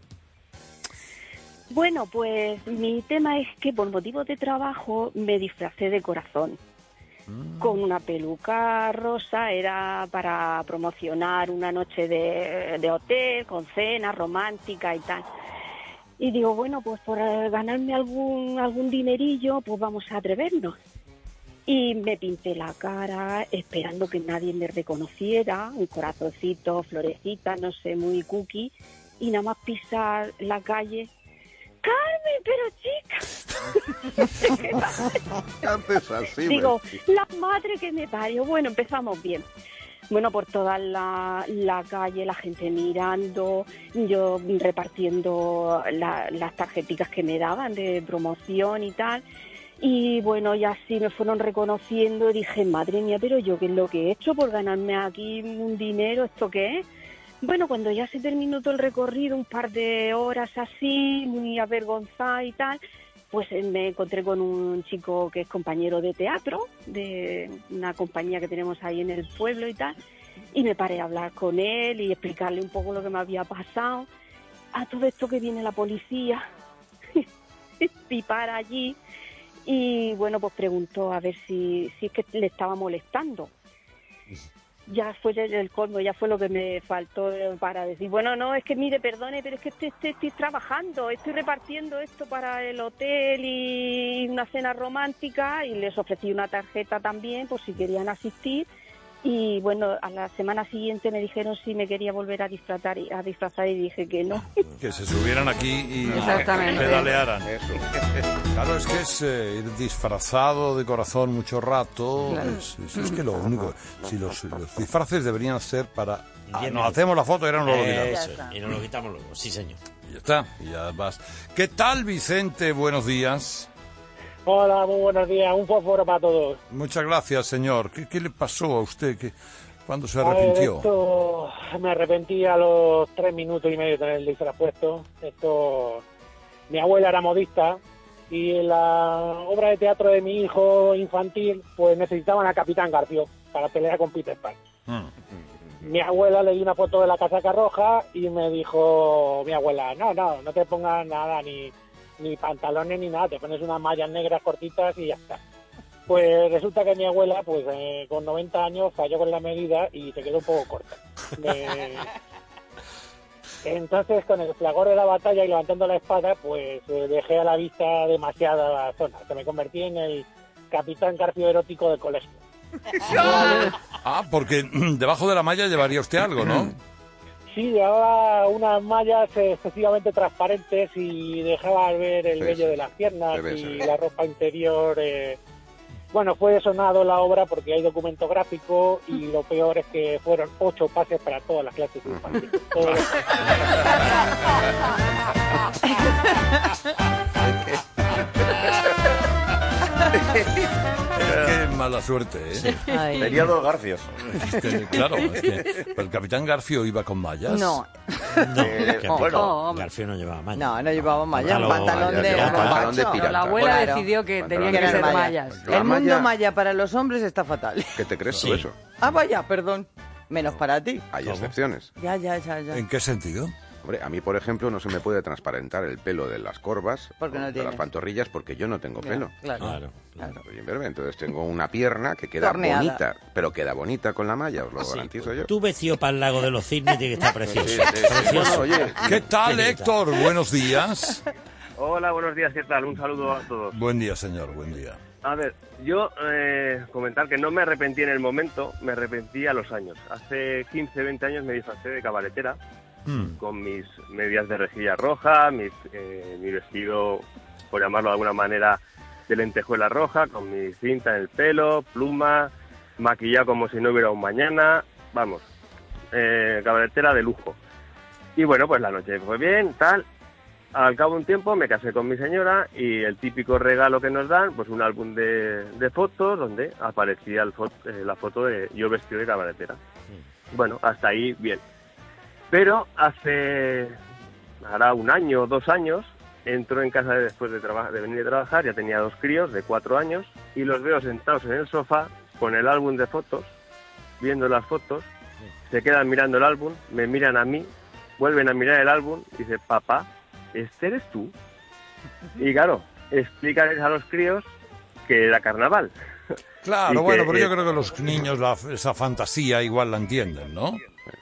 Bueno, pues mi tema es que por motivos de trabajo me disfracé de corazón. Con una peluca rosa, era para promocionar una noche de, de hotel, con cena romántica y tal. Y digo, bueno, pues por eh, ganarme algún, algún dinerillo, pues vamos a atrevernos. Y me pinté la cara esperando que nadie me reconociera, un corazoncito, florecita, no sé, muy cookie. Y nada más pisar la calle... ¡Carmen, pero chica! ¿Qué haces así? Digo, Bertie? la madre que me parió. Bueno, empezamos bien. Bueno, por toda la, la calle, la gente mirando, yo repartiendo la- las tarjeticas que me daban de promoción y tal. Y bueno, y así me fueron reconociendo y dije, madre mía, pero yo qué es lo que he hecho por ganarme aquí un dinero, ¿esto qué es? Bueno, cuando ya se terminó todo el recorrido, un par de horas así, muy avergonzada y tal, pues eh, me encontré con un chico que es compañero de teatro, de una compañía que tenemos ahí en el pueblo y tal, y me paré a hablar con él y explicarle un poco lo que me había pasado. A todo esto que viene la policía, y para allí, y bueno, pues preguntó a ver si, si es que le estaba molestando. Ya fue el, el colmo, ya fue lo que me faltó para decir, bueno, no, es que mire, perdone, pero es que estoy, estoy, estoy trabajando, estoy repartiendo esto para el hotel y una cena romántica, y les ofrecí una tarjeta también por si querían asistir. Y bueno, a la semana siguiente me dijeron si me quería volver a disfrazar, a disfrazar y dije que no. Que se subieran aquí y Exactamente. pedalearan. Claro, es que es eh, ir disfrazado de corazón mucho rato. Claro. Es, es- es que lo único. Si los, los disfraces deberían ser para. Ah, Bien, nos bien. hacemos la foto y ahora nos lo quitamos. Eso, y nos lo quitamos luego, sí, señor. Y ya está, y ya vas. ¿Qué tal, Vicente? Buenos días. Hola, muy buenos días. Un fósforo para todos. Muchas gracias, señor. ¿Qué, qué le pasó a usted? ¿Qué, ¿Cuándo se A ver, arrepintió? esto me arrepentí a los tres minutos y medio de tener el disfraz puesto. Esto mi abuela era modista y en la obra de teatro de mi hijo infantil pues necesitaban a Capitán Garfio para pelear con Peter Pan. Mm. Mi abuela le di una foto de la casaca roja y me dijo mi abuela, no, no, no te pongas nada, ni, ni pantalones ni nada, te pones unas mallas negras cortitas y ya está. Pues resulta que mi abuela, pues eh, con noventa años, falló con la medida y se quedó un poco corta. Me... Entonces, con el fragor de la batalla y levantando la espada, pues eh, dejé a la vista demasiada zona. Se me convertí en el Capitán Garfio erótico del colegio. Ah, porque debajo de la malla llevaría usted algo, ¿no? Sí, llevaba unas mallas excesivamente transparentes y dejaba ver el Sí, vello sí. de las piernas Se ve, y se ve. la ropa interior. Eh... Bueno, fue sonado la obra porque hay documento gráfico y lo peor es que fueron ocho pases para todas las clases infantiles. Todo lo- Qué mala suerte, ¿eh? Ay. Tenía dos garfios. Es que, claro, es que el Capitán Garfio iba con mallas. No. No, Eh, que bueno. Garfio no llevaba malla. No, no llevaba mallas, un Pantalón, pantalón de llevaba pantalón de bombacho. pirata. La abuela Claro. decidió que Pantalón tenían de que ser pirata. mallas. La El mundo malla- malla para los hombres está fatal. ¿Qué te crees Sí. tú eso? Ah, vaya, perdón. Menos para ti. Hay ¿Cómo? excepciones. Ya, ya, ya, ya. ¿En qué sentido? Hombre, a mí, por ejemplo, no se me puede transparentar el pelo de las corvas Porque o no de tienes. las pantorrillas porque yo no tengo Ya, pelo. Claro. Claro. claro. Soy imberbe, entonces tengo una pierna que queda Torneada. bonita, pero queda bonita con la malla, os lo Sí, garantizo yo. Tu vestido para el lago de los cisnes tiene que estar precioso. Sí, sí, sí. Precioso. Bueno, oye, ¿Qué tal, Héctor? Buenos días. Hola, buenos días, ¿qué tal? Un saludo a todos. Buen día, señor, buen día. A ver, yo eh, comentar que no me arrepentí en el momento, me arrepentí a los años. Hace quince, veinte años me disfracé de cabaretera, Hmm. con mis medias de rejilla roja, mis, eh, mi vestido, por llamarlo de alguna manera, de lentejuela roja, con mi cinta en el pelo, pluma, maquillado como si no hubiera un mañana, vamos, eh, cabaretera de lujo. Y bueno, pues la noche fue bien, tal. Al cabo de un tiempo me casé con mi señora y el típico regalo que nos dan, pues un álbum de, de fotos donde aparecía el fo- eh, la foto de yo vestido de cabaretera. Bueno, hasta ahí bien. Pero hace, hará un año o dos años, entro en casa después de, traba- de venir de trabajar, ya tenía dos críos de cuatro años y los veo sentados en el sofá con el álbum de fotos, viendo las fotos, se quedan mirando el álbum, me miran a mí, vuelven a mirar el álbum y dicen, papá, ¿este eres tú? Y claro, explícales a los críos que era carnaval. Claro, Y que, bueno, pero yo eh, creo que los niños la- esa fantasía igual la entienden, ¿no?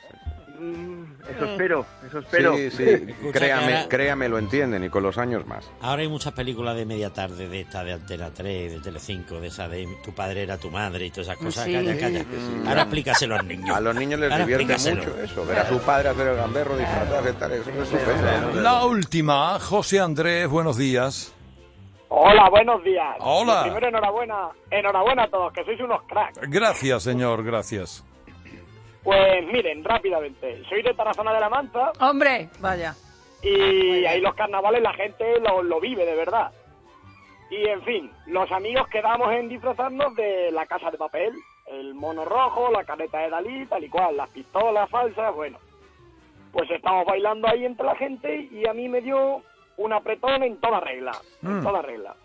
Mm, Eso espero, eso espero. Sí, sí, Escucha, créame, que ahora- créame, lo entienden y con los años más. Ahora hay muchas películas de media tarde, de esta de Antena tres, de Telecinco, de esa de Tu padre era tu madre y todas esas cosas. Sí. Calla, calla. Ahora explícaselo a los niños. A los niños les Ahora divierte explícaselo. mucho eso, ver a su padre hacer el gamberro, disfrazarse, tal, eso es estupendo. La última, José Andrés, buenos días. Hola, buenos días. Hola. Lo primero, enhorabuena, enhorabuena a todos, que sois unos cracks. Gracias, señor, gracias. Pues miren, rápidamente, soy de Tarazona de la Mancha ¡Hombre! Vaya. y ahí los carnavales la gente lo, lo vive de verdad. Y en fin, los amigos quedamos en disfrazarnos de la casa de papel, el mono rojo, la careta de Dalí, tal y cual, las pistolas falsas, bueno. Pues estamos bailando ahí entre la gente y a mí me dio un apretón en toda regla, en Mm. toda regla.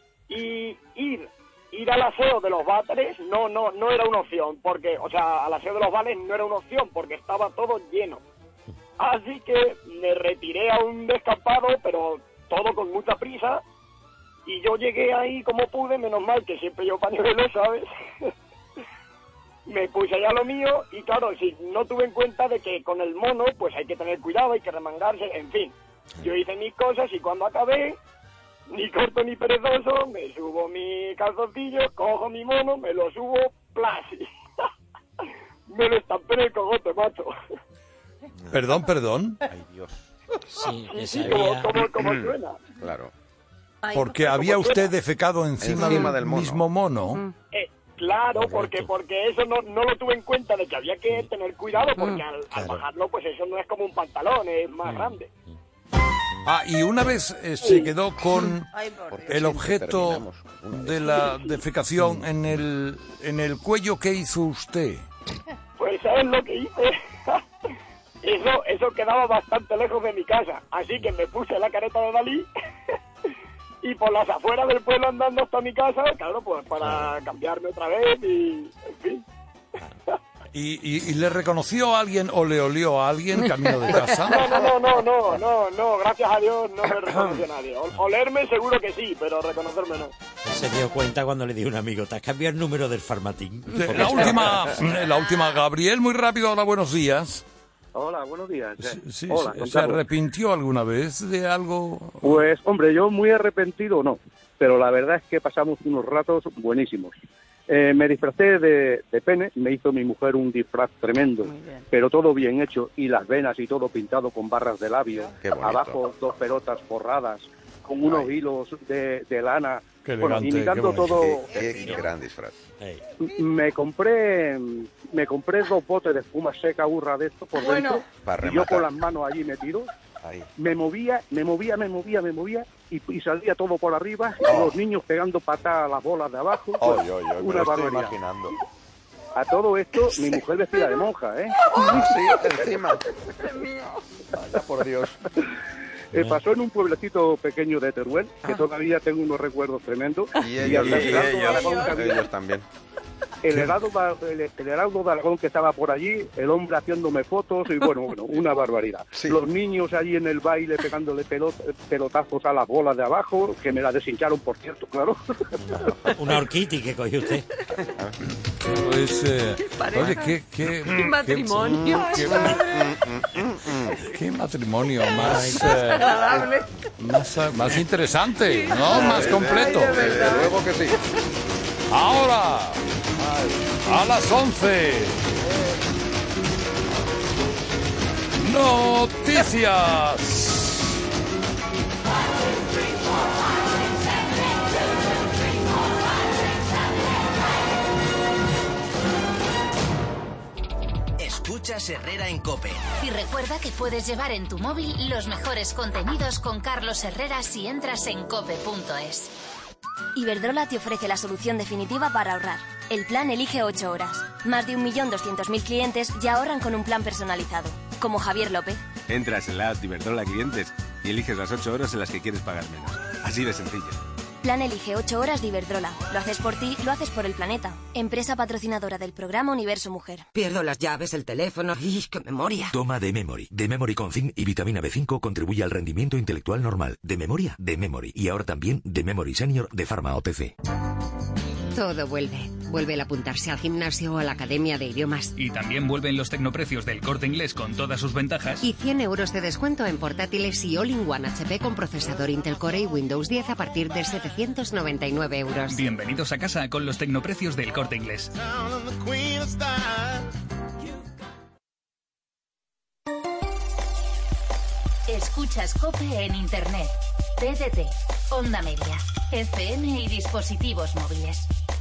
Y ir ir al aseo de los váteres no no no era una opción, porque, o sea, al aseo de los bares no era una opción, porque estaba todo lleno. Así que me retiré a un descampado, pero todo con mucha prisa, y yo llegué ahí como pude, menos mal que siempre yo pañuelo, ¿sabes? Me puse allá lo mío, y claro, si no tuve en cuenta de que con el mono, pues hay que tener cuidado, hay que remangarse, en fin. Yo hice mis cosas y cuando acabé, ni corto ni perezoso, me subo mi calzoncillo, cojo mi mono, me lo subo, plas. Me lo estampé en el cogote, macho. Perdón, perdón. Ay, Dios. Sí, que Sí, se como, había- como, como suena. Claro. Porque había usted defecado encima, Encima del del mono. mismo mono. Eh, claro, porque porque eso no, no lo tuve en cuenta de que había que tener cuidado, porque al, al Claro. bajarlo, pues eso no es como un pantalón, es más grande. Ah, y una vez eh, se quedó con Ay, por Dios. el objeto terminamos una vez. de la defecación en el, en el cuello. ¿Qué hizo usted? Pues ¿sabes lo que hice? eso, eso quedaba bastante lejos de mi casa, así que me puse la careta de Dalí y por las afueras del pueblo andando hasta mi casa, claro, pues para cambiarme otra vez y, en fin. ¿Y, y, y le reconoció a alguien o le olió a alguien camino de casa? No, no, no, no, no, no, no, gracias a Dios no me reconoció a nadie. O- Olerme seguro que sí, pero reconocerme no. Se dio cuenta cuando le dijo un amigo, te has cambiado el número del farmatín. La última, la última, Gabriel, muy rápido, hola, buenos días. Hola, buenos días. Sí, Hola, ¿se contamos. arrepintió alguna vez de algo? Pues, hombre, yo muy arrepentido no, pero la verdad es que pasamos unos ratos buenísimos. Eh, me disfracé de, de pene, me hizo mi mujer un disfraz tremendo, pero todo bien hecho, y las venas y todo pintado con barras de labio, Qué bonito. abajo dos pelotas forradas, con unos hilos de, de lana, Qué bueno, elegante, imitando qué bonito. todo. Qué, qué gran disfraz. Me compré me compré dos botes de espuma seca, burra de esto por Bueno. dentro, Para y yo con rematar. las manos allí metidos, Ahí. me movía, me movía, me movía, me movía, y, y salía todo por arriba, y Oh. los niños pegando patadas a las bolas de abajo, Ay, pues, ay, ay, me una lo estoy barbaridad. imaginando. A todo esto, mi mujer vestida de monja, ¿eh? Ah, sí, encima. Vaya por Dios. Eh, pasó en un pueblecito pequeño de Teruel, que todavía tengo unos recuerdos tremendos. Y ellos, al y, y Heraldo de ellos, Aragón que había- ellos también. el heraldo, de- el, el heraldo de Aragón que estaba por allí, el hombre haciéndome fotos y bueno, bueno, una barbaridad. Los niños allí en el baile pegándole pelot- pelotazos a las bolas de abajo, que me la deshincharon, por cierto, claro. Una orquídea que cogió usted. Pues, eh, pareja. oye, qué, qué, Qué matrimonio. Qué, qué matrimonio más, eh, Agradable. más, eh, más interesante, ¿no? Más completo. Desde luego que sí. Ahora, a las once. Noticias. Escuchas Herrera en COPE. Y recuerda que puedes llevar en tu móvil los mejores contenidos con Carlos Herrera si entras en cope punto es. Iberdrola te ofrece la solución definitiva para ahorrar. El plan Elige ocho horas. Más de un millón doscientos mil clientes ya ahorran con un plan personalizado. Como Javier López. Entras en la app de Iberdrola Clientes y eliges las ocho horas en las que quieres pagar menos. Así de sencillo. Plan Elige ocho horas de Iberdrola. Lo haces por ti, lo haces por el planeta. Empresa patrocinadora del programa Universo Mujer. Pierdo las llaves, el teléfono. ¡Ih, qué memoria! Toma de Memory. De Memory con zinc y vitamina B cinco contribuye al rendimiento intelectual normal. De memoria, de Memory. Y ahora también de Memory Senior de Pharma O T C. Todo vuelve. Vuelve el apuntarse al gimnasio o a la academia de idiomas. Y también vuelven los tecnoprecios del Corte Inglés con todas sus ventajas. Y cien euros de descuento en portátiles y All-in-One H P con procesador Intel Core y Windows diez a partir de setecientos noventa y nueve euros. Bienvenidos a casa con los tecnoprecios del Corte Inglés. Escuchas COPE en Internet. T D T, Onda Media, F M y dispositivos móviles.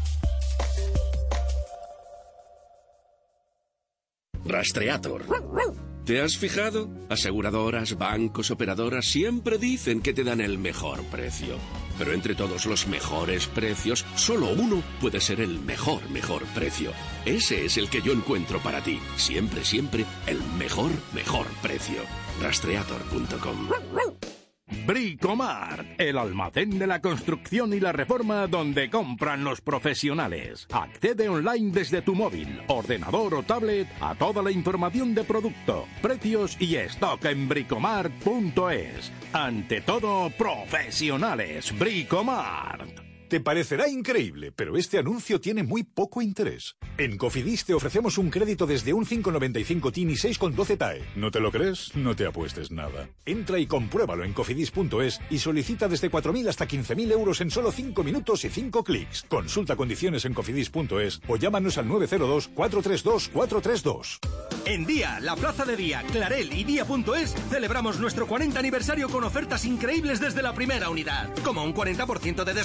Rastreator. ¿Te has fijado? Aseguradoras, bancos, operadoras siempre dicen que te dan el mejor precio. Pero entre todos los mejores precios, solo uno puede ser el mejor, mejor precio. Ese es el que yo encuentro para ti. Siempre, siempre, el mejor, mejor precio. Rastreator punto com. Bricomart, el almacén de la construcción y la reforma donde compran los profesionales. Accede online desde tu móvil, ordenador o tablet a toda la información de producto, precios y stock en bricomart punto es. Ante todo, profesionales. Bricomart. Te parecerá increíble, pero este anuncio tiene muy poco interés. En Cofidis te ofrecemos un crédito desde un cinco coma noventa y cinco T I N y seis coma doce T A E. ¿No te lo crees? No te apuestes nada. Entra y compruébalo en cofidis punto es y solicita desde cuatro mil hasta quince mil euros en solo cinco minutos y cinco clics. Consulta condiciones en cofidis punto es o llámanos al nueve cero dos, cuatro tres dos, cuatro tres dos. En Día, la Plaza de Día, Clarel y Día punto es celebramos nuestro cuarenta aniversario con ofertas increíbles desde la primera unidad. Como un cuarenta por ciento de descuento en las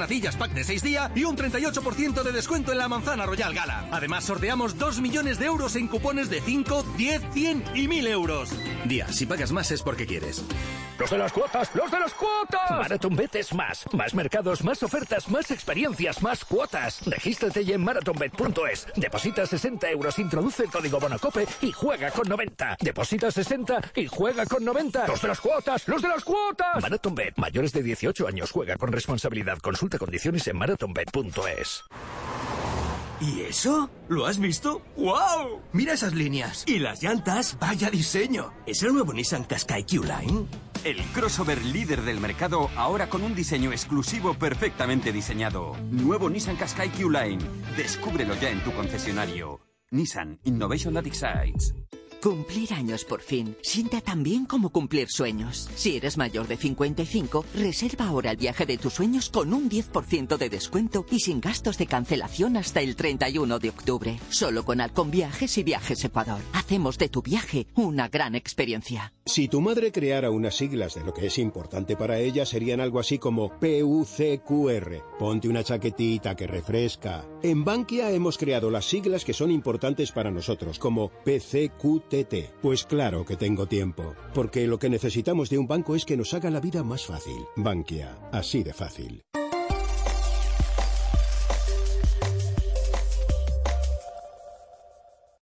hornacillas pack de seis días y un treinta y ocho por ciento de descuento en la manzana Royal Gala. Además, sorteamos dos millones de euros en cupones de cinco, diez, cien y mil euros. Día, si pagas más es porque quieres. ¡Los de las cuotas! ¡Los de las cuotas! MarathonBet es más. Más mercados, más ofertas, más experiencias, más cuotas. Regístrate ya en marathonbet punto es. Deposita sesenta euros, introduce el código BONOCOPE y juega con noventa. Deposita sesenta y juega con noventa. ¡Los de las cuotas! ¡Los de las cuotas! MarathonBet. Mayores de dieciocho años. Juega con responsabilidad. Consulta condiciones en marathonbet punto es. ¿Y eso? ¿Lo has visto? ¡Wow! Mira esas líneas. ¿Y las llantas? ¡Vaya diseño! ¿Es el nuevo Nissan Qashqai Q-Line? El crossover líder del mercado, ahora con un diseño exclusivo perfectamente diseñado. Nuevo Nissan Qashqai Q-Line. Descúbrelo ya en tu concesionario. Nissan Innovation that excites. Cumplir años por fin. Sienta tan bien como cumplir sueños. Si eres mayor de cincuenta y cinco, reserva ahora el viaje de tus sueños con un diez por ciento de descuento y sin gastos de cancelación hasta el treinta y uno de octubre. Solo con Alcon Viajes y Viajes Ecuador. Hacemos de tu viaje una gran experiencia. Si tu madre creara unas siglas de lo que es importante para ella, serían algo así como P U C Q R. Ponte una chaquetita que refresca. En Bankia hemos creado las siglas que son importantes para nosotros, como P C Q T T. Pues claro que tengo tiempo, porque lo que necesitamos de un banco es que nos haga la vida más fácil. Bankia, así de fácil.